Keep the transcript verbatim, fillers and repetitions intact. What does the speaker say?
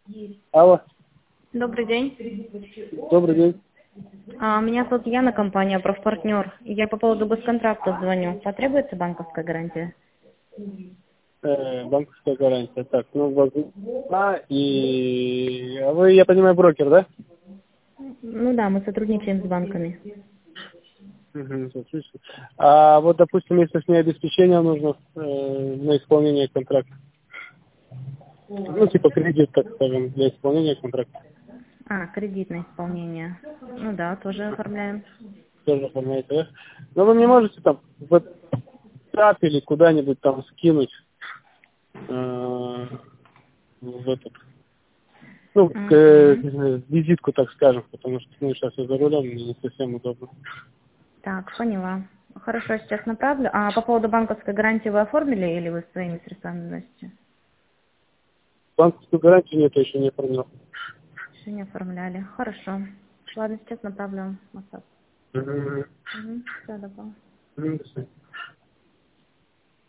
Алло, Добрый день. добрый день. А, Меня зовут Яна, компания «Профпартнер». Я по поводу госконтракта звоню. Потребуется банковская гарантия? Э, банковская гарантия. Так, ну, вот, а, и... а вы, я понимаю, брокер, да? Ну да, мы сотрудничаем с банками. Угу, отлично. А вот, допустим, если с ней обеспечение нужно э, на исполнение контракта. Ну, типа кредит, так скажем, для исполнения контракта. А, кредитное исполнение. Ну да, тоже оформляем. Тоже оформляете, да? Но вы мне можете там в WhatsApp или куда-нибудь там скинуть э, в этот, ну, к, э, Мгм. визитку, так скажем, потому что ну, сейчас я за рулем, мне не совсем удобно. Так, поняла. Хорошо, сейчас направлю. А по поводу банковской гарантии вы оформили или вы своими средствами носите? Банковскую гарантию нет, я еще не оформлял. Еще не оформляли. Хорошо. Ладно, сейчас направлю в WhatsApp. Мгм. Угу. Все, добро. Мгм, до свидания.